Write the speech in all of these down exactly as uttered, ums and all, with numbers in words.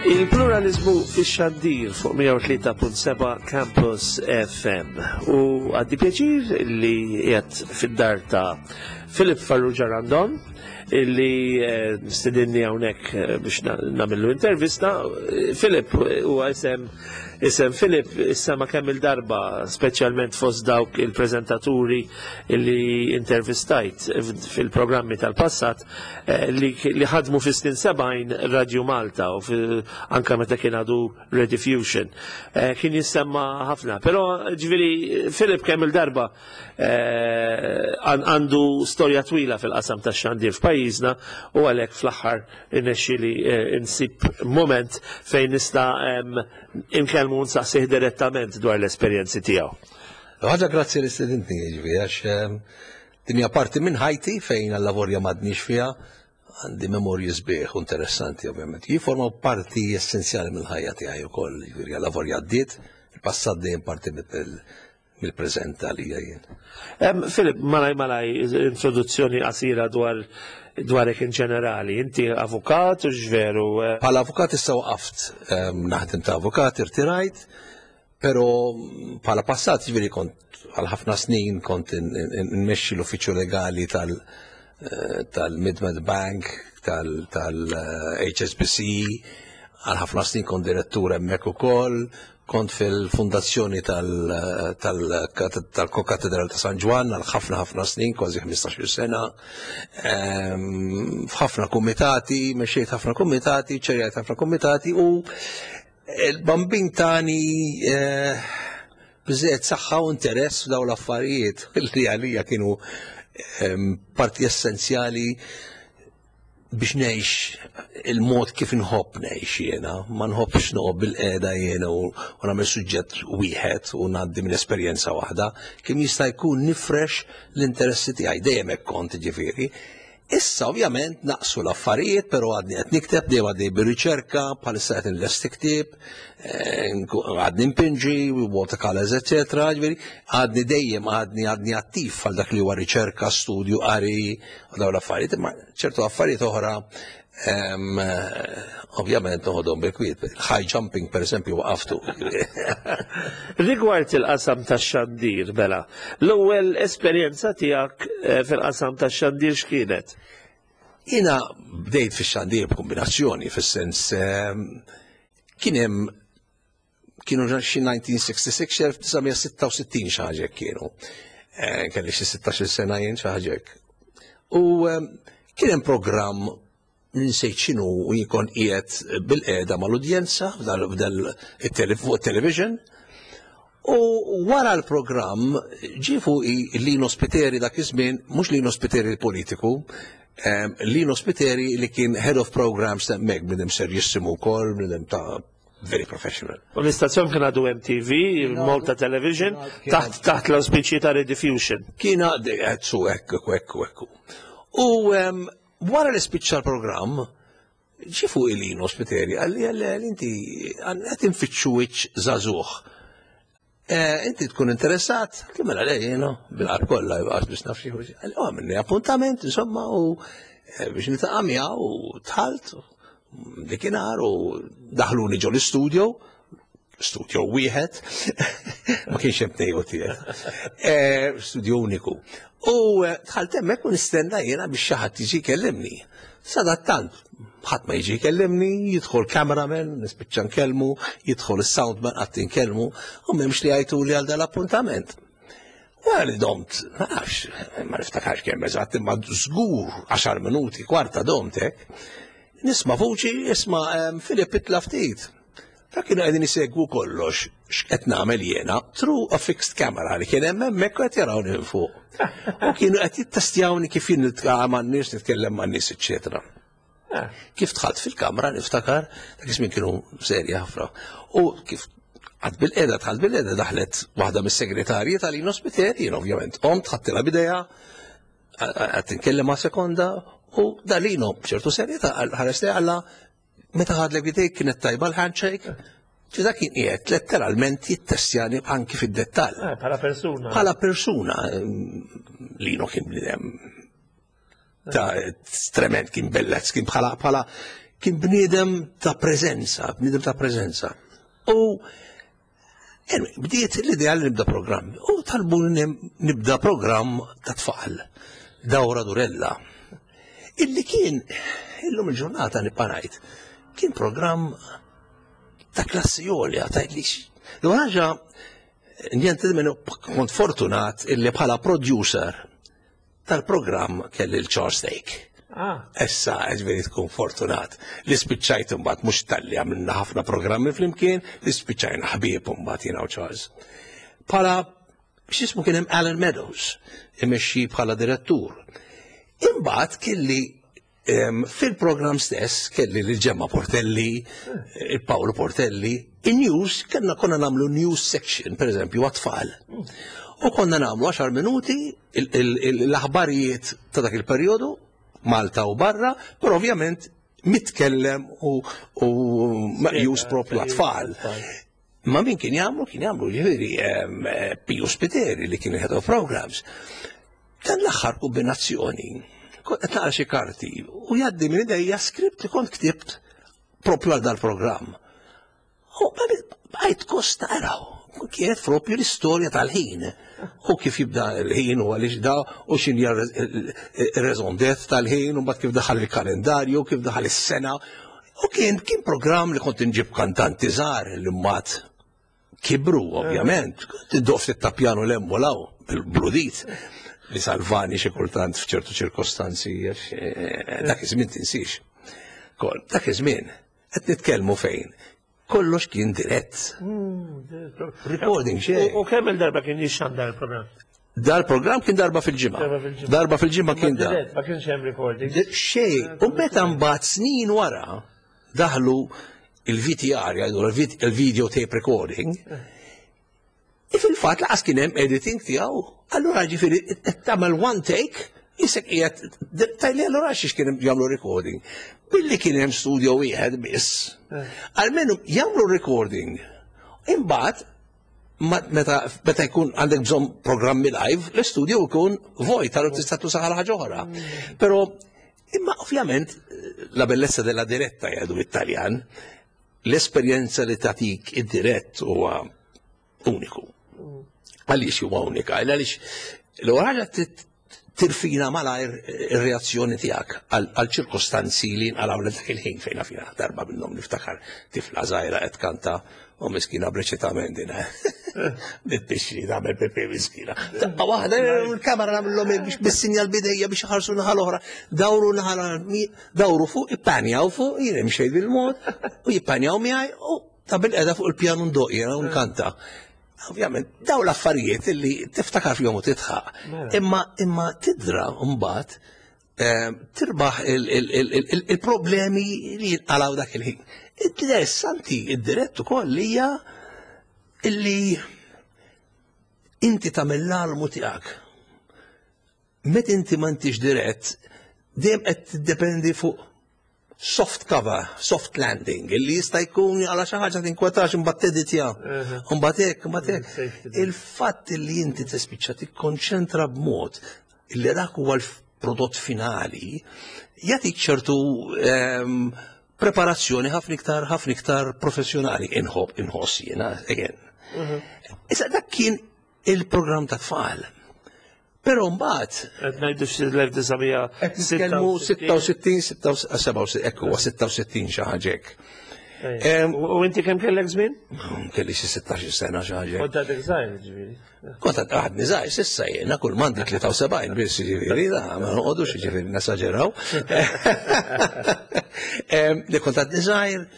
Il-pluralizmu fix-xandir fuq mija u tlieta punt seba' Campus F M u għaddi pjaċir li qiegħed fid-dar ta' Filip Farrugia Randon illi stidinni hawnhekk biex nagħmlu intervista. Filip huwa isem isem Filip issa ma kemm il-darba speċjalment fost dawk il-preżentaturi illi intervistajt fil-programmi tal-passat li ħadmu fi snin sebgħin Radio Malta u anke meta kien għadu Rediffusion. Kien jissemma ħafna, però ġifieri Filip kemm il-darba għandu storja twila fil-qasam tax-xandir f'pajjiżna u għalhekk fl-aħħar innexxieli insib moment fejn nista' inkellmu nsaqsih direttament dwar l-esperjenzi tiegħu. Ħaġa grazzi li stedintni ġifieri għax dinja parti minn ħajti fejn għall-lavorja m'għadniex fiha għandi memorji sbieħ u interessanti ovvjament. Jiformaw parti essenzjali mill-ħajja tiegħi wkoll, ġifieri għall-lavorja għaddiet, il-passat dejjem parti mill-preżent għalija jien. Filip, malaj malaj introduzzjoni qasira dwar dwarek in ġenerali. Inti avukat u ġveru? Bħala avukat issa waqaft naħdem ta' avukat, irtirajt, pero bħala passat ġifieri kont għal ħafna snin kont nmexxi l-uffiċċju legali tal- tal-Midmed Bank, tal-H S B C, għal ħafna snin kont direttur hemmhekk ukoll, kont fil-fundazzjoni tal-Kokatedral ta' San Ġwan għal ħafna ħafna snin, kważi ħmistax-il sena, f'ħafna kumitati, mexxejt ħafna kumitati, ċerjajt ħafna kumitati u l-bambin tani biżżejjed saħħa u interess f'dawn l-affarijiet li għalija kienu parti essenzjali biex ngħix il-mod kif inħobb ngħix jiena, ma nħobbx noqgħod bil-qiegħda jiena u nagħmel suġġett wieħed u ngħaddi minn esperjenza waħda, kemm jista' jkun nifresh l-interessi tiegħi dejjem hekk kont ġifieri. Issa ovvjament naqsu l-affarijiet, però għadni qed nikteb dejjem għaddej bir-riċerka, bħalissa qed investi ktieb, għadni impinġi, watercolors, eċetera, ġifieri għadni dejjem għadni għadni attiv għal dak li huwa riċerka, studju, qari u dawn l-affarijiet, imma ċertu affarijiet oħra ovvjament noħodhom bil-kwiet. High jumping pereżempju waqaftu. Rigward il-qasam tax-xandir, Bela, l-ewwel esperjenza tiegħek fil-qasam tax-xandir x'kienet? Jiena bdejt fix-xandir b'kombinazzjoni fis-sens kien hemm kienu xi nineteen sixty-six elf tisa' sitta u sittin xi ħaġa kienu. Kelli xi sittax-il sena jien xi ħaġa hekk. U kien hemm programm ninsejt x'inhu u jkun qiegħed bil-qiegħda mal-udjenza f'tel-television u wara l-programm ġie fuqi Lino Spiteri dak iż-żmien, mhux Lino Spiteri politiku, Lino Spiteri li kien head of programs ta' hemmhekk bnedem serjissimu wkoll, bnedem ta' very professional. U l-istazzjon kien għadu M T V, Malta Television, taħt l-auspiċi ta' Rediffusion. Kien għaddi su ekku, ekku, ekku. U wara li spiċċa l-programm, ġie fuq Lino Spiteri, għalli għalli inti qed infittxu wiċċ żagħżugħ. Inti tkun interessat, kemm mela lej, bil-qar kollha għax biex naf xi ħaġa. Għalli għamilni appuntament, insomma, u biex niltaqa' miegħu u tħalt dikinhar u daħluni ġo l-istudio, studio wieħed, ma kienx hemm tnejn tiegħek. Studio uniku. U tħalt hemmhekk u nistenna jiena biex xi ħadd jiġi jkellimni. Sadattant, ħadd ma jiġi jkellimni, jidħol cameraman, nispiċċa nkellmu, jidħol is-soundman qatt inkellmu, u m'hemmx li jgħiduli għal dal-appuntament. Wara li domt, ma nafx, ma niftakarx kemm eżatt, imma żgur għaxar minuti, kwarta domt hekk, nisma' vuċi, isma' Filip itla' ftit. Ta' kienu qegħdin isegwu kollox x'qed nagħmel jiena through a fixed camera li kien hemm hemmhekk qed jarawni minn fuq. U kienu qed jittestjawni kif jien niltqa' man-nies, nitkellem man-nies, eċċetera. Kif dħalt fil-kamra niftakar, dak iż-żmien kienu serji ħafna. U kif għad bil-qiegħda dħalt bil-qiegħda daħlet waħda mis-segretarji tal-Lino Spiteri, ovvjament qomt ħadtilha bidejha, qed tinkellem ma' sekonda u dalino b'ċertu serjetà ħares għalla meta ħadlek bidejk kienet tajba l-handshake, ċida kien qiegħed letteralment jittestjani anki fid-dettall. Bħala persuna. Bħala persuna. Lino kien bnidem ta' strement, kien bellezz, kien bħala kien bniedem ta' preżenza, bniedem ta' preżenza. U bdiet l-idea li nibda programm. U talbu nibda programm ta' tfal, Dawra Durella. Illi kien, illum il-ġurnata nipparajt, kien programm ta' klassi għolja, ta' li l-għaġa, njent minn kont fortunat illi bħala producer tal-programm kelli l-Charles Stake. Essa, ġveri tkun fortunat. Li spiċċajt mbagħad mhux tal-li għamilna ħafna programmi flimkien, li spiċċajna ħbieb mbagħad jiena u Charles. Bħala x'ismu kien hemm Alan Meadows, imexxi bħala direttur. Imbagħad kelli fil-programm stess kelli lil Ġemma Portelli, il-Paolo Portelli, in-news kellna konna nagħmlu news section, pereżempju għat-tfal. U konna nagħmlu għaxar minuti l-aħbarijiet ta' dak il-perjodu Malta u barra, però ovvjament mitkellem u maqjus propju għat-tfal. Ma min kien jagħmlu, kien jagħmlu ġifieri Piju Spiteri li kien head of programs. Dan l-aħħar kombinazzjoni, qed naqra xi karti u jgħaddi minn idejja skript li kont ktibt propju għal dal-programm. U bħajt kosta araw, kienet propju l-istorja tal-ħin. U kif jibda l-ħin u għalix da, u xinja il-raison d'être tal-ħin, u bat kif daħal il-kalendarju, kif daħal il-sena. U kien kien program li kont nġib kantanti żgħar li mbagħad kibru, ovvjament. Tiddof it-tapjanu l-emmolaw bil-bludit li salvani xi kultant f'ċertu ċirkostanzi, dak iż-żmien tinsix. Dak iż-żmien qed nitkellmu fejn. Kollox kien dirett. Recording xej. U kemm il-darba kien jixxanda l-programm? Dal-programm kien darba fil-ġimgħa. Darba fil-ġimgħa kien da. Ma kienx hemm recording. Xej, u meta mbagħad snin wara daħlu il-V T R, jgħidu il-video tape recording, fil-fatt laqas kien hemm editing tiegħu. Allura ġifieri tagħmel one take, isek qiegħed tajli allura xiex kien jagħmlu recording. Billi kien hemm studio wieħed biss. Almenu jagħmlu recording. Imbagħad meta jkun għandek bżonn programmi live, l-istudio jkun vojt għal tista' tuża ħaġa oħra. Però imma ovvjament la bellezza della diretta jgħidu bit-Taljan, l-esperjenza li tagħtik id-dirett huwa uniku. Għaliex huwa unika, għaliex l-ħaġa tirfina malajr il-reazzjoni tijak għal-ċirkostanzi li nqalaw dak il-ħin fejna fina. Darba minnhom niftakar tifla żgħira qed kanta u miskina b'reċitament dina. Bit-tixri tagħmel pepe miskina. Taqqa waħda il-kamera nagħmluhom biex bis-sinjal bidejja biex ħarsu naħa l-oħra. Dawru naħa dawru fuq, ippanjaw fuq, jien imxej bil-mod u jippanjaw miegħi u ta' bil-qeda fuq il-pjanu ndoqjera u nkanta. Ovvjament, daw l-affarijiet li tiftakar fihom u titħaq. Imma imma tidra mbagħad tirbaħ il-problemi li jinqalaw dak il-ħin. Interessanti id-dirett ukoll hija illi inti tagħmel l-almu tiegħek. Meta inti m'intix dirett, dejjem qed tiddependi fuq soft cover, soft landing, illi jista' jkun għala xi ħaġa tinkwetax imbagħad teditja. Imbagħad hekk, imbagħad hekk. Il-fatt li inti tispiċċa tikkonċentra b'mod illi dak huwa l-prodott finali jagħtik ċertu preparazzjoni ħafna iktar ħafna iktar professjonali inħoss jiena again. Issa dak kien il-programm ta' tfal. Però mbagħad qed ngħidu fil-sittin ekku huwa sitta u sittin xi ħaġa hekk. U inti kemm kellek żmien? Kelli xi sittax sena xi ħaġa. Kont għadek żgħir ġifieri. Kont għadni żgħir s'issa jiena kull m'għandi tlieta u sebgħin biss ġifieri, ma noqogħdux ġifieri nesaġeraw. Li kont għadni żgħir,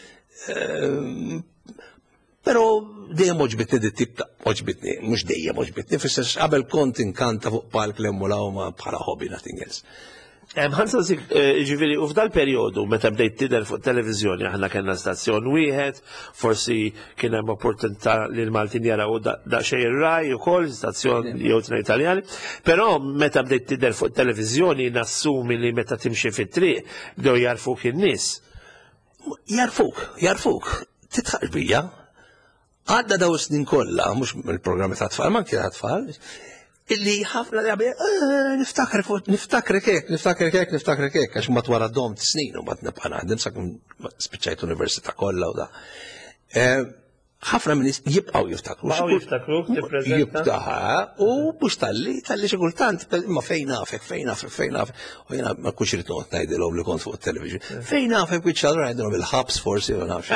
però dejjem oġbitni di tip ta' oġbitni, mhux dejjem oġbitni, fisser qabel kont inkanta fuq palk l-emmulaw ma bħala hobby nothing else. Ħansa zik ġifieri u f'dal perjodu meta bdejt tidher fuq televiżjoni aħna kellna stazzjon wieħed, forsi kien hemm opportunità li l-Maltin jaraw daqsxejn ir-Rai ukoll stazzjon jew tnejn Italjani, però meta bdejt tidher fuq televiżjoni nassumi li meta timxi fit-triq bdew jarfuk in-nies. Jarfuk, jarfuk, titħaq bija. Għadda daw snin kollha, mhux mill-programmi ta' tfal, ma kien ta' tfal, illi ħafna drabi niftakar niftakar kek, niftakar kek, niftakar kek, għax mat wara dom t-snin u bat nibqa' naħdem sakemm spiċċajt università kollha u da. Ħafna minn jibqgħu jiftakru. Baqgħu jiftakru, tippreżenta. Jibtaħa u mhux talli, talli xi kultant imma fejn nafek, fejn nafek, fejn nafek. U jiena ma kunx irid noqgħod ngħidilhom li kont fuq it-television. Fejn nafek which other għandhom il-ħabs forsi u nafx.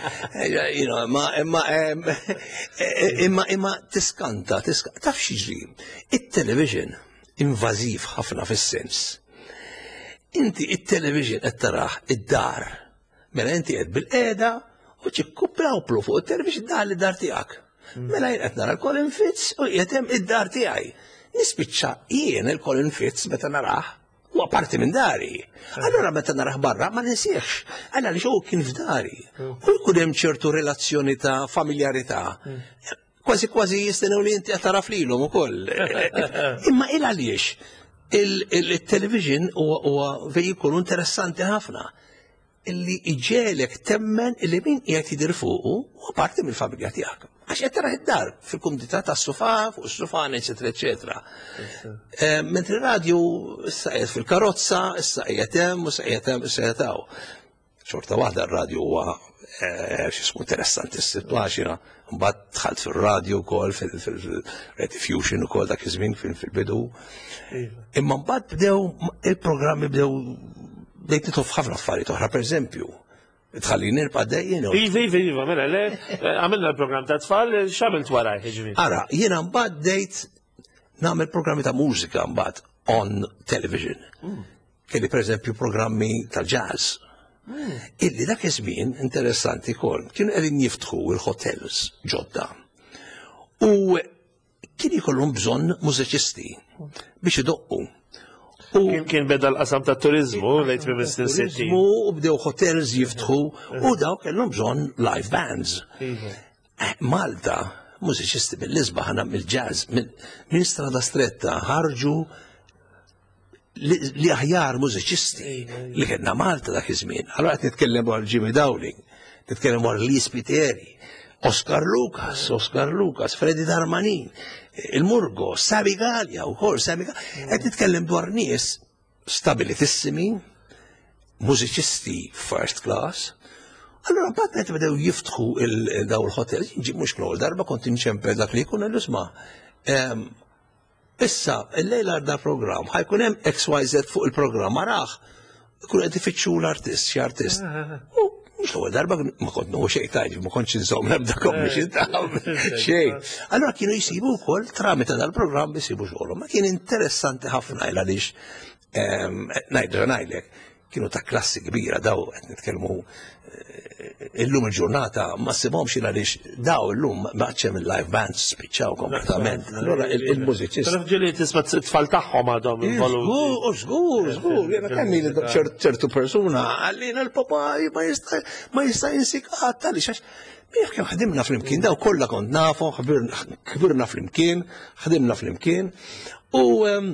Imma imma imma tiskanta, tiskanta. Taf xiġri. It-television invażiv ħafna fis-sens. Inti it-television qed taraħ id-dar. Mela inti qed bil-qiegħda u ċikkuprawplu fuq il-television dar li dar tijak. Mela jien qed nara Colin Fitz u jietem id-dar tijaj. Nispiċċa jien il-Colin Fitz meta naraħ u apparti minn dari. Allora meta naraħ barra ma nisiex. Għalla li xo kien f'dari. U jkun hemm ċertu relazzjoni ta' familjarità. Kważi kważi jistenew li inti qed taraf lilhom ukoll. Imma il għaliex il-television huwa vejikolu interessanti ħafna. Illi iġelek temmen illi min qiegħed jidir fuqu u parti mill-familja tiegħek. Għax qed tara id-dar fil-kumdità tas-sufa, fuq is-sufan, eċetera, eċetera. Mentri radju issa qiegħed fil-karozza, issa qiegħed hemm u issa qiegħed hemm issa qiegħed hawn. Xorta waħda r-radju huwa x'ismu interessanti s-sitwaxina. Mbagħad dħalt fir-radju wkoll fil-Rediffusion ukoll dak iż-żmien fil-bidu. Imma mbagħad bdew il-programmi bdew bdejt nitħof ħafna affarijiet oħra, pereżempju, tħallini nirpa' dejjin. Iva, iva, iva, mela le, għamilna l-programm ta' tfal, x'għamilt waraj, ġifieri. Ara, jiena mbagħad bdejt nagħmel programmi ta' mużika mbagħad on television. Kelli pereżempju programmi ta' jazz. Illi dak iż-żmien interessanti wkoll, kienu qegħdin jiftħu il-hotels ġodda. U kien ikollhom bżonn mużiċisti biex idoqqu. Kien beda l-qasam ta' turizmu, lejt minn sittin. U bdew hotels jiftħu u daw kellhom bżonn live bands. Malta, mużiċisti mill-isba ħana mill-jazz, minn strada stretta ħarġu li aħjar mużiċisti li kellna Malta dak iż-żmien. Allura qed nitkellem dwar Jimmy Dowling, nitkellem dwar Lee Spiteri, Oscar Lucas, Oscar Lucas, Freddy Darmanin, il-Murgo, Sami Gallia u kol, Sami Gallia. Għed nitkellem dwar nies stabilitissimi, mużiċisti first class. Allora, bat għed bdew jiftħu daw il-hotel, ġib mux knol darba kont inċemper dak li kun l-isma. Issa, il-lejla da program, ħajkun hemm X Y Z fuq il-program, maraħ, kun għed ifittxu l-artist, xie artist. Mux l-ewwel darba ma kont nuhu xejn tajġi, ma kontx inżomm nabda biex intaħam xejn. Allura kienu jsibu wkoll tramita dal-programm jsibu xogħolhom. Ma kien interessanti ħafna il għaliex ngħidra ngħidlek kienu ta' klassi kbira daw qed nitkellmu illum il-ġurnata ma ssibhomx il għaliex daw illum baċċem il-live bands spiċċaw kompletament. Allura il-mużiċisti. Taraf ġieli tisma' t-tfal tagħhom għadhom involuti. Żgur, żgur, jiena kelli ċertu persuna għallina l-papa ma jista' jinsik qatt għaliex għax Biex kemm ħdimna flimkien daw kollha kont nafu, kbirna flimkien, ħdimna flimkien u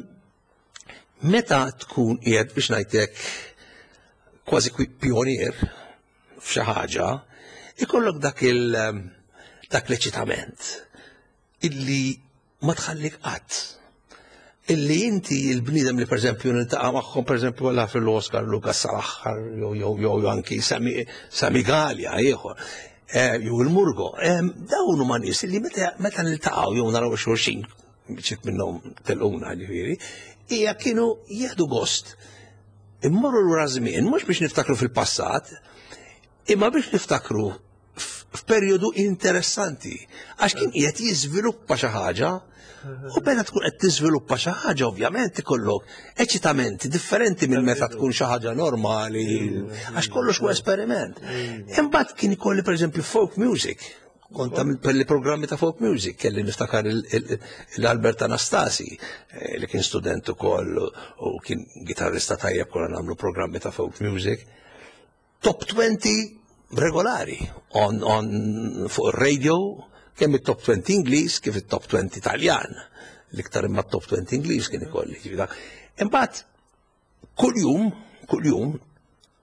meta tkun qiegħed biex ngħidlek kważi pionier f'xi ħaġa, ikollok dak il dak l-eċitament illi ma tħallik qatt. Illi inti il-bniedem li pereżempju niltaqa' magħhom pereżempju wara fil-Oscar Lucas sal-aħħar jew anki Sami Gallia ieħor. Jew il-Murgo. Dawn huma nies illi meta niltaqgħu jew naraw xulxin biċċiet minnhom telquna ġifieri, hija kienu jieħdu gost. Immorru lura żmien mhux biex niftakru fil-passat, imma biex niftakru f'perjodu interessanti għax kien qiegħed jiżviluppa xi ħaġa u meta tkun qed tiżviluppa xi ħaġa ovvjament ikollok eċitamenti differenti minn meta tkun xi ħaġa normali għax kollox huwa esperiment. Imbagħad kien ikolli pereżempju folk music. Kont għamilt programmi ta' folk music, kelli niftakar l-Albert Anastasi, li kien student ukoll u kien gitarrista tajjeb kollha nagħmlu programmi ta' folk music. Top twenty regolari on on fuq ir-radio, kemm it-top twenty Ingliż kif it-top twenty Taljan. L-iktar imma t-top twenty Ingliż kien ikolli. Imbagħad kuljum, kuljum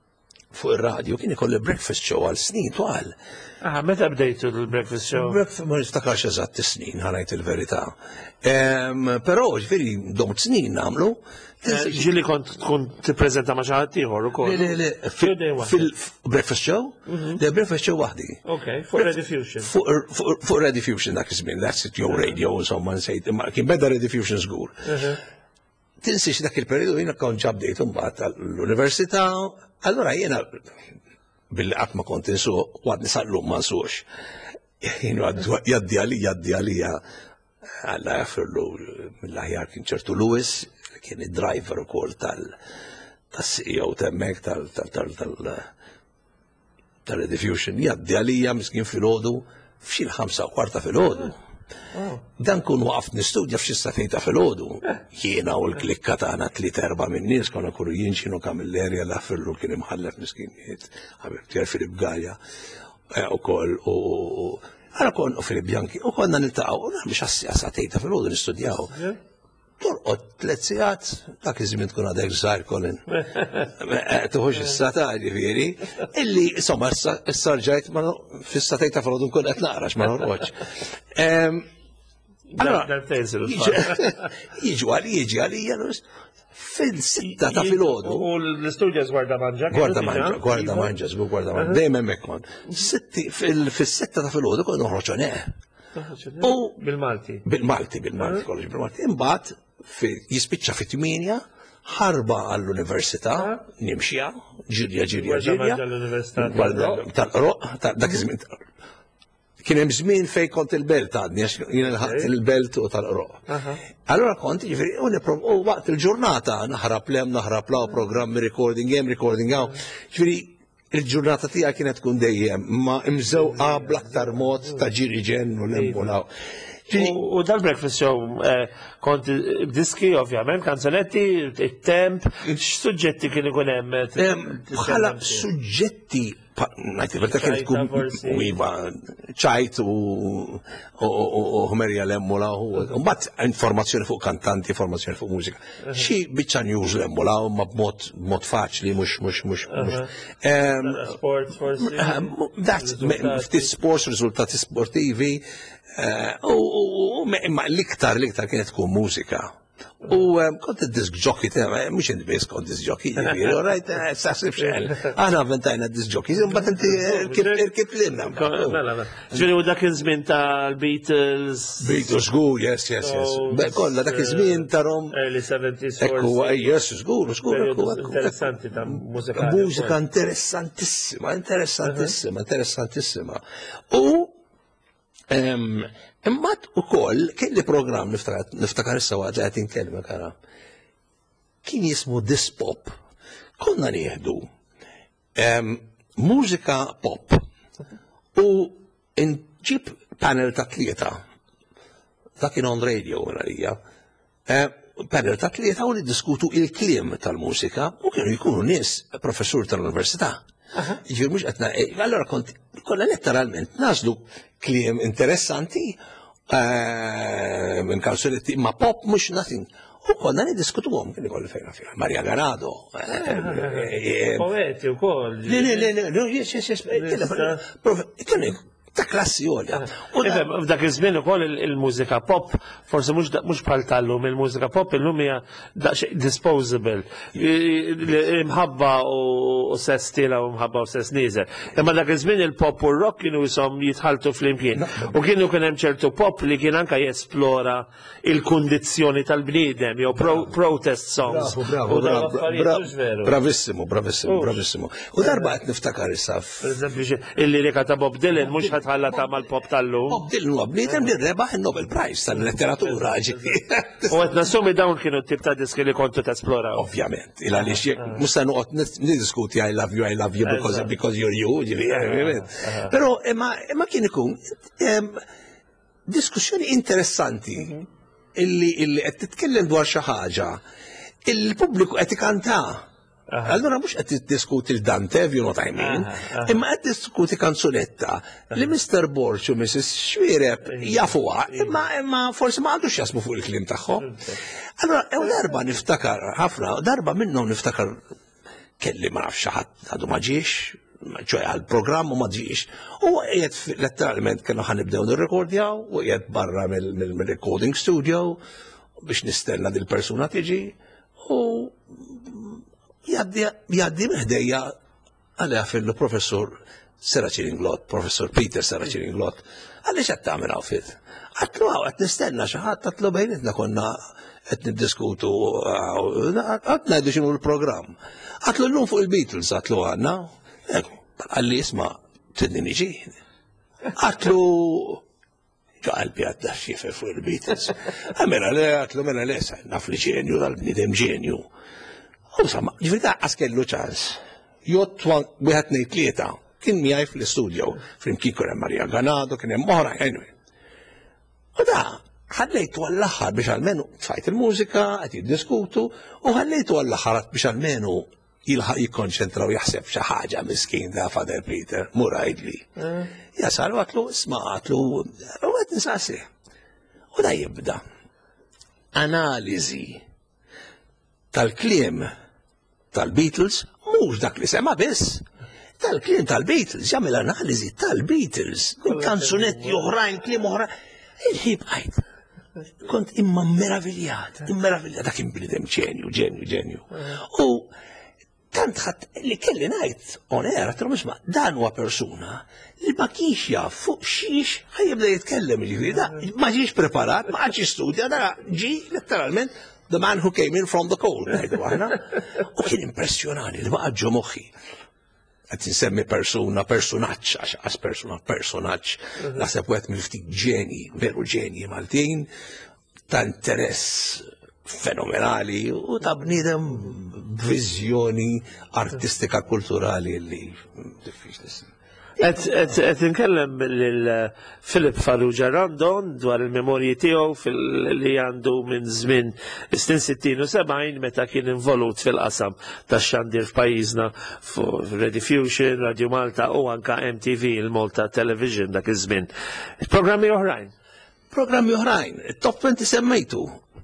fuq ir-radju kien ikolli breakfast show għal snin twal. Aha, meta bdejtu l-breakfast show? Breakfast ma niftakarx eżatt is-snin, ħanajt il-verità. Però ġifieri domt snin nagħmlu. Ġili kont tkun tippreżenta ma' xi ħadd ieħor ukoll. Le, le, le, fil-breakfast show? Le, breakfast show waħdi. Okay, fuq Rediffusion. Fuq Rediffusion dak iż-żmien, that's it, your radio, insomma, nsejt, kien beda Rediffusion żgur. Tinsiex dak il-periodu jiena kont ġabdejt imbagħad tal-università, allura jiena billi qatt ma kont insuq u għad nisaqlum ma nsuqx. Jienu jaddi għalija, jaddi għalija Alla jaffirlu mill-aħjar kien ċertu Lewis, kien id-driver ukoll tal-C E O temmek tal-Rediffusion. Jaddi għalija miskin fil-ħodu f'xi ħamsa u kwarta fil-ħodu. Dan kun waqft nistudja f'xi statejta fil-ħodu. Jiena u l-klikka tagħna tliet erba' min nies konna kuru jien x'inhu kamillerja l-affirlu kien imħallef miskin Pier Filip Galja ukoll u għara kon u Filip Bianchi u konna niltaqgħu u nagħmlu x'assija statejta fil-ħodu nistudjaw. Torqod tliet sigħat dak iż-żmien tkun għadek żgħar Colin. Tuħux is-sata ġifieri, illi insomma issa rġajt fis-statejta fil-ħodu nkun qed naqra x'ma norqodx. Jiġu għali, jiġi għalija fil-sitta ta' fil-ħodu. U l-studios Guarda Manġa. Guarda Manġa, Guarda Manġa, żgur Guarda Manġa. Dejjem hemmhekk kont. Fil-sitta ta' fil-ħodu kont noħroġ U bil-Malti. Bil-Malti, bil-Malti, kollox bil-Malti. Imbagħad jispiċċa fit-tminja ħarba għall-università, nimxija, ġirja ġirja ġirja. Tal-Roq, dak iż-żmien kien hemm żmien fejn kont il-belt għadni għax jiena laħaqt il-belt u tal-Roq. Allura kont jiġifieri u waqt il-ġurnata naħrab lem, naħrab law programmi recording hemm, recording hawn. Ġifieri il-ġurnata tiegħek kienet tkun dejjem ma imżewqa bl-aktar mod ta' ġiri ġen u l-embolaw. U dal-breakfast show kont diski, ovvjament, kanzonetti, il-temp, x-suġġetti kien ikun hemm? Bħala suġġetti, najti, verta kien tkun wiva ċajt u ħmerja l-emmola u mbagħad informazzjoni fuq kantanti, informazzjoni fuq mużika. Xi biċċa news l-emmola ma b'mod faċli, mhux mhux mhux. Sports forsi. Ftit sports, riżultati sportivi. U l-iktar, l-iktar kienet tkun mużika. U kont id-disk jockey, mux int bis kont disk jockey, all right, s-sassib xeħel. Aħna avventajna disk jockey, bat inti irkib l-inna. Ġveri u dak iż-żmien tal-Beatles. Beatles, żgur, yes, yes, yes. Kolla dak iż-żmien tarom. Early seventies. Ekku, yes, żgur, żgur. Interessanti ta' mużika. Mużika interessantissima, interessantissima, interessantissima. U immat u koll, kien li program niftakar issa għad għed inkelma kara. Kien jismu This Pop. Konna nieħdu mużika pop u nġib panel ta' tlieta. Ta' kien on radio għalija. Panel ta' tlieta u li diskutu il-klim tal-mużika u kienu jkunu nies professur tal-università. Ġir mux għetna, għallora kont, kolla letteralment, nazlu kliem interessanti, minn kanzunetti, ma pop mux nothing. U konna nidiskutu għom, kien ikolli fejna fejna, Maria Garado. Poeti u koll. Le, le, le, le, yes, yes, yes, kien ta' klassi għolja. F'dak iż-żmien ukoll il-mużika pop, forsi mhux bħal tal-lum, il-mużika pop illum hija daqsxejn disposable. Imħabba u sess tila u mħabba u sess nieżel. Imma dak iż-żmien il-pop u r-rock kienu jisom jitħaltu flimkien. U kienu kien hemm ċertu pop li kien anke jesplora il-kundizzjoni tal-bniedem jew protest songs. Bravissimo, bravissimo, bravissimo. U darba qed niftakar issa. Per eżempju, il-lirika ta' Bob Dylan mhux ħalla ta' mal-pop tal-lum. Bob Dylan u bniedem li rebaħ il-Nobel Prize tal-letteratura. U għet nasumi dawn kienu tip ta' diski li kontu ta' esplora. Ovvjament, il għalix musta nuqot nidiskuti I love you, I love you because, because you're you. Pero imma kien ikun diskussjoni interessanti illi qed titkellem dwar xi ħaġa il-pubbliku qed ikanta. Allora mux qed diskuti l-Dante, you know what I mean, imma qed diskuti kanzunetta li mister Borch u missus Xwireb jafuha, imma forsi ma għandux jasmu fuq il-klim tagħhom. Allora, ew darba niftakar ħafna, darba minnhom niftakar kelli ma nafx ħadd għadu ma ġiex, ċoj għal-programm u ma ġiex. U qiegħed letteralment kienu ħanibdew nirrekordjaw u qiegħed barra mill-recording studio biex nistenna dil-persuna tiġi u jgħaddi meħdejja għalli għafillu professor Sera Ċiringlot, professor Peter Sera Ċiringlot, għalli xed tagħmel outfit. Għatlu għaw, għat nistenna xaħat, għatlu bejnitna konna għet niddiskutu, għat najdu xinu l-program. Għatlu l-lum fuq il-Beatles, għatlu għanna, għalli jisma t-tindini ġi. Għatlu ġaqalbi għadda xiefer fuq il-Beatles. Għamela le, għatlu mela le, naf li ġenju, dal-bnidem ġenju. Insomma, ġifrita għaskellu ċans. Jott wieħed ngħid tlieta kien miegħi fl-istudio, flimkien kien hemm Marija Ganado, kien hemm oħra, anyway. U da, ħallejtu għall-aħħar biex almenu tfajt il-mużika, qed jiddiskutu, u ħallejtu għall-aħħar biex almenu jilħaq jikkonċentra u jaħseb xi ħaġa miskin da Father Peter, murajdli. Jasal għatlu, isma' għatlu, u qed insaqsi. U da jibda analiżi tal-kliem tal-Beatles, mhux dak li sema biss. Tal-kliem tal-Beatles, jagħmel analiżi tal-Beatles, kanzunetti oħrajn, kliem oħrajn. Il-ħib għajt. Kont imma meraviljat, immeraviljat, dak bnidem ġenju, ġenju, ġenju. U tant ħadd li kelli ngħid on air, għatru misma, dan huwa persuna li ma kienx jaf fuq xiex ħajjibda jitkellem ġifieri, da ma ġiex preparat, ma għadx jistudja, da ġi letteralment the man who came in from the cold, ngħidu aħna. U kien impressjonani li ma ġo moħħi. Qed insemmi persuna, personaġġ, għax persuna, personaġġ, naħseb wieħed mill-ftit ġenji, veru ġenji Maltin, ta' interess fenomenali u ta' bniedem viżjoni artistika kulturali li diffiċli. Et inkellem lil-Philip Farrugia Randon dwar il-memorji tiegħu li għandu minn żmien is-snin sittin u sebgħin meta kien involut fil-qasam tax-xandir f'pajjiżna fuq Rediffusion, Radio Malta u anka M T V, il-Malta Television dak iż-żmien. Programmi oħrajn. Programmi oħrajn, top twenty semmejtu.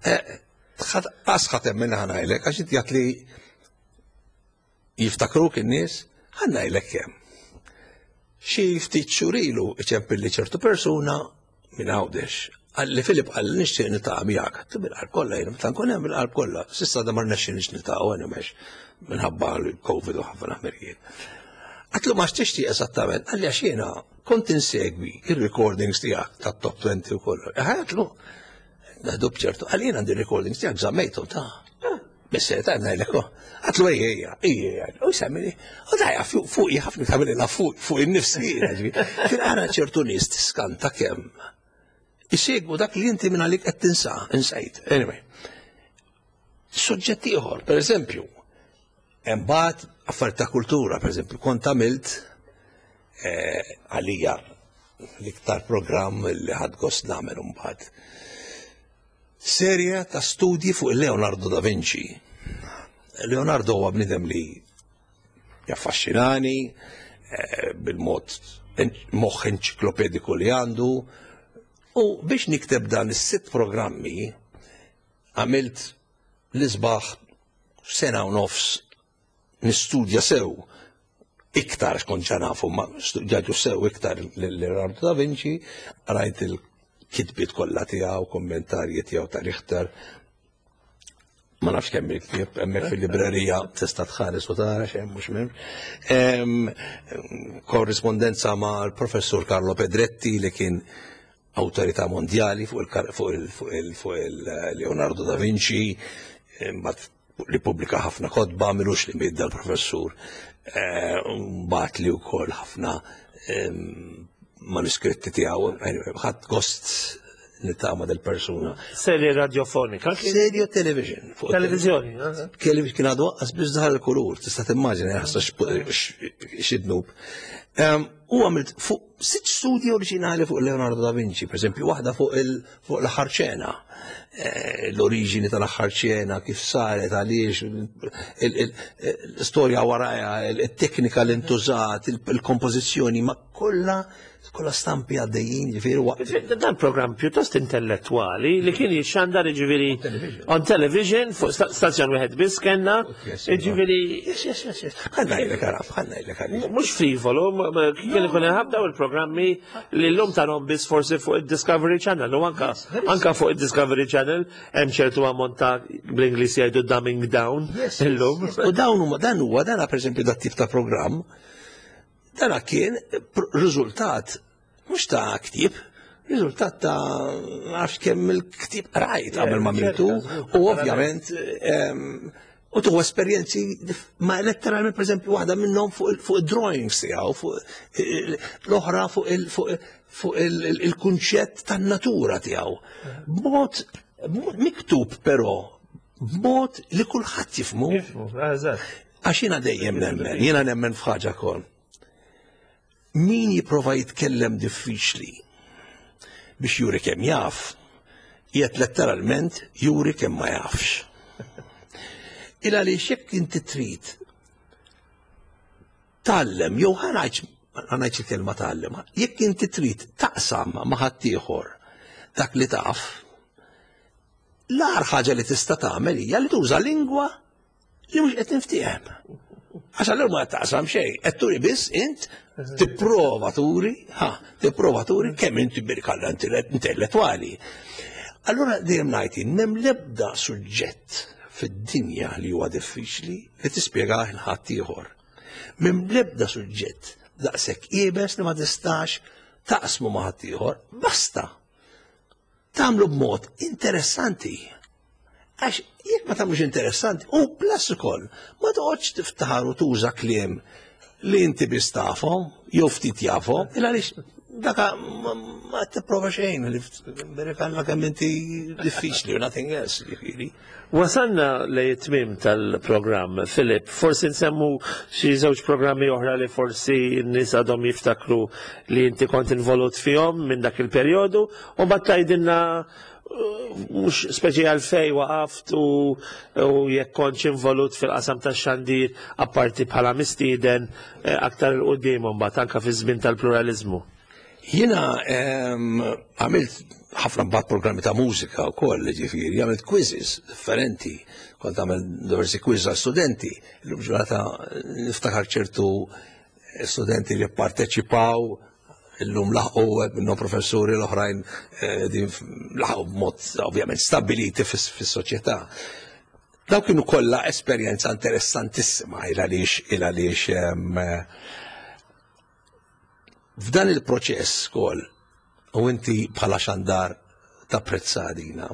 Asħat hemm minna ħanajlek għax inti jgħid li jiftakruk in-nies, ħannajlek kemm. Xi ftit xurilu iċempilli ċertu persuna minn għawdex. Għalli Filip għalli nixtieq niltaqa' miegħek. Għattu bil-qalb kollha jien, meta nkun hemm bil-qalb kollha. S'issa da ma rnexxinix niltaqgħu għaniex minħabba l-Covid u ħafna Amerikien. Għatlu ma x'tixtieq eżattament, għalli għax jiena kont insegwi ir-recordings tiegħek tat-top twenty u kollu. Għatlu, naħdu bċertu, għalli jiena għandi recordings tiegħek żammejthom ta' Bisse, ta' najleko, għatlu ejja, ejja, u jisemmini, u dajja fuq jħafni tamilina fuq il-nifsi, fil-għara ċertu nis tiskanta kem. Isegwu dak li jinti minna li qed tinsa, insajt. Anyway, soġġetti ieħor, per eżempju, embat affarijiet ta' kultura, per eżempju, kont għamilt għalija l-iktar programm li ħad gost nagħmel mbagħad. Serja ta' studji fuq Leonardo da Vinci. Leonardo huwa bniedem li jaffaxxinani bil-mod moħħ enċiklopediku li għandu u biex nikteb dan is-sitt programmi għamilt l-isbaħ sena u nofs nistudja sew iktar xkont ġanafu ma studjatu sew iktar Leonardo da Vinci, rajt il kitbiet kollha tiegħu, kommentarji tiegħu ta' Richter. Ma nafx kemm il-ktieb hemmhekk fil-librerija tista' tħares u tara x'hemm mhux m'hemmx. Korrispondenza mal-professur Carlo Pedretti li kien awtorità mondjali fuq il-Leonardo da Vinci, li pubblika ħafna kotba milux li midda l-professur. Mbagħad li wkoll ħafna manuskritti tiegħu, ħadd gost nittama del-persuna. Serje radiofonika? Serje television. Televizjoni. Kien għadu għas biex daħal il-kulur, tista' timmaġina ħassa xidnub. U għamilt fuq sitt studi oriġinali fuq Leonardo da Vinci, per esempio, waħda fuq l-aħħar ċena. L-oriġini tal-aħħar ċena, kif saret, għaliex, l-istorja waraja, il-teknika l-intużat, il-kompożizzjoni, ma kollha kolla stampi għaddejjin, ġifieri. Dan program pjuttost intellettuali li kien jixxandar ġifieri on television fuq stazzjon wieħed biss kellna, ġifieri ħanna jlek araf, ħanna jlek araf. mhux frivolu, kien ikun ħabdaw il-programmi li llum tagħhom biss forsi fuq id-Discovery Channel u anka anka fuq id-Discovery Channel hemm ċertu ammont ta' bl-Ingliż jgħidu dumbing down illum. U dawn huma dan huwa dan pereżempju dat tip ta' programm dana kien riżultat mhux ta' ktib, riżultat ta' għax kemm il-ktib rajt qabel ma miltu u ovvjament u tuħu esperjenzi ma' letteralment pereżempju waħda minnhom fuq il-drawings tiegħu, fuq l-oħra fuq il-kunċett tan-natura tiegħu. B'mod miktub però, b'mod li kulħadd jifhmu. Għax jiena dejjem nemmen, jiena nemmen f'ħaġa kol. Min jipprova jitkellem diffiċli biex juri kemm jaf, qiegħed letteralment juri kemm ma jafx. Ila li xekk inti trid tallem, jew ħanajt il-kelma tallem, jekk inti trid taqsam ma' ħadd ieħor dak li taf, l-ar ħaġa li tista' tagħmel hija li tuża lingwa li mhux qed tinftiehem. Għax allura ma taqsam xejn, qed turi biss int tipprova turi, ha, tipprova turi kemm inti birkalla intellettwali. Allura dejjem ngħid m'hemm l-ebda suġġett fid-dinja li huwa diffiċli li tispjegah il ħadd ieħor. M'hemm l-ebda suġġett daqshekk qiebes li ma tistax taqsmu ma' ħadd ieħor, basta tagħmlu b'mod interessanti. Għax jekk ma tagħmlux interessanti, u plus ukoll ma toqgħodx tiftaħar u tuża kliem li inti biss tafhom, jew ftit jafhom, il għaliex daka ma tipprova xejn li verifikalla kemm inti diffiċli u nothing else, jiġifieri. Wasalna lejn tmiem tal-programm, Filip, forsi nsemmu xi żewġ programmi oħra li forsi n-nies għadhom jiftakru li inti kont involut fihom minn dak il-perjodu u mbagħad tgħidilna mhux speċi għalfej waqaft u jekk kontx involut fil-qasam tax-xandir apparti bħala mistieden aktar il-qudiem mbagħad anke fi żmien tal-pluralizmu. Jiena għamilt ħafna mbagħad programmi ta' mużika wkoll, ġifieri, għamilt quizzes differenti, kont għamel diversi quiz għal studenti. Illum ġurnata niftakar ċertu studenti li pparteċipaw illum laħqu minnhom professuri l-oħrajn laħqu b'mod ovvjament stabiliti fis-soċjetà. Daw kienu kollha esperjenza interessantissima il għaliex il għaliex f'dan il-proċess kol u inti bħala xandar tapprezza dina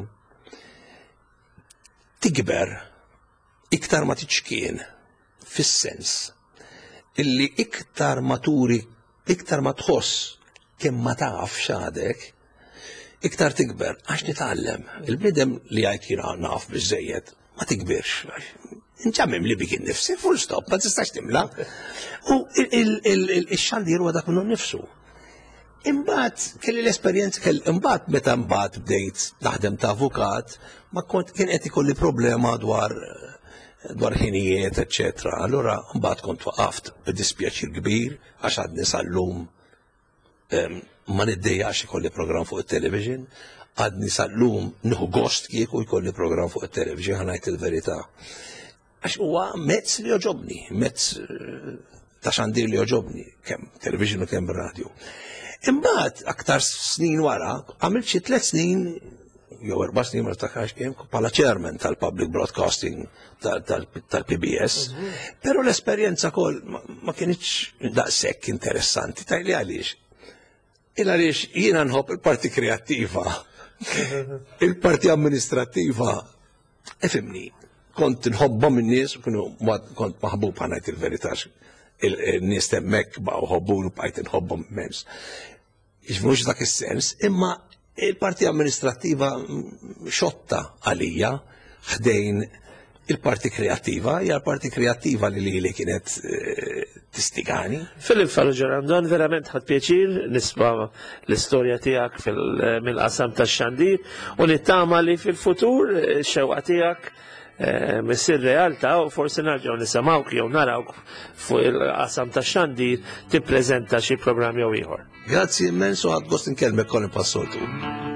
tikber iktar ma tiċkien fis-sens illi iktar maturi iktar ma tħoss kemm ma taf x'għadek, iktar tikber għax nitgħallem. Il-bnidem li għajt jiena naf biżżejjed ma tikbirx. Inċammim li bik innifsi, full stop, ma tistax timla. U il-xandir huwa dak minnu nnifsu. Imbagħad kelli l-esperjenza kell imbagħad meta mbagħad bdejt naħdem ta' avukat, ma kont kien qed ikolli problema dwar dwar ħinijiet, eccetera. Allura mbagħad kont waqaft b'dispjaċir kbir għax għadni sal-lum ma niddejjax ikolli programm fuq it-television, għadni sal-lum nieħu gost kieku jkolli programm fuq it-television ħanajt il-verità. Għax huwa mezz li joġobni, mezz ta' xandir li joġobni, kemm television u kemm radio. Imbagħad aktar snin wara, għamilt xi tliet snin jew erba' snin ma niftakarx kemm bħala chairman tal-Public Broadcasting tal-P B S, però l-esperjenza kol ma kienx daqshekk interessanti tajli għaliex. Il għaliex jiena nħobb il-parti kreattiva, il-parti amministrattiva, ifimni, kont nħobbhom in-nies u kienu kont maħbub ħanajt il-veritax. Il-nies temmek baqgħu ħobbun u bqajt inħobbhom immens. Mhux dak is-sens, imma il-parti amministrattiva xotta għalija ħdejn il-parti kreattiva, hija l-parti kreattiva li li li kienet tistigani. Filip Farrugia-Randon, verament ħadd pjaċir nisma' l-istorja tiegħek mill-qasam tax-xandir u nittama li fil-futur xewqa tiegħek missir realtà u forsi narġgħu nisimgħuk jew narawk fuq il-qasam tax-xandir tippreżenta xi programm jew ieħor. Grazzi immensu għad gost inkellmek Colin Passoltu.